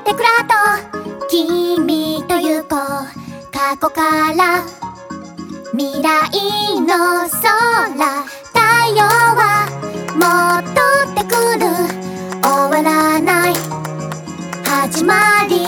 テクラと君と行こう過去から未来の空太陽は戻ってくる終わらない始まり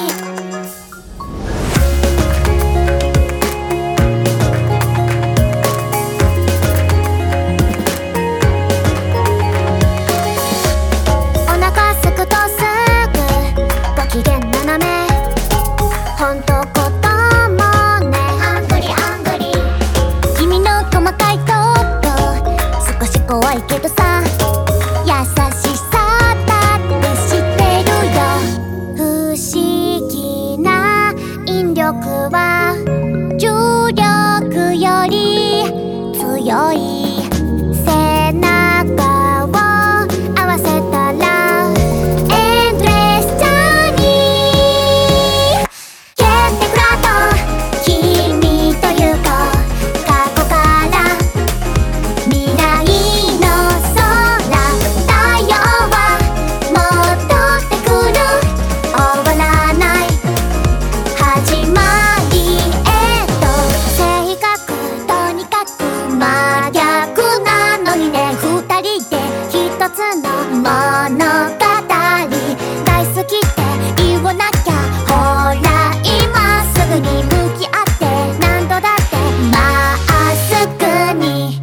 お腹すくとすぐご機嫌斜めほんとこともねハングリハングリ君の細かいとこ少し怖いけどさ優しさだって知ってるよ不思議な引力は重力より強い背中を合わせたらエンドレスジャーニーケテクラと君と行こう過去から未来の空太陽は戻ってくる終わらない始まり性格とにかく真逆なのにね二人で一つの物語大好きって言わなきゃほら今すぐに向き合って何度だってまっすぐに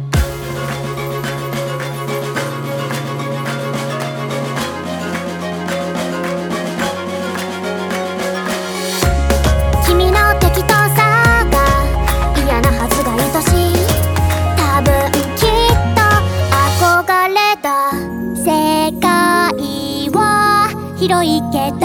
君の適当さが嫌なはずが愛しい多分きっと憧れた世界は広いけど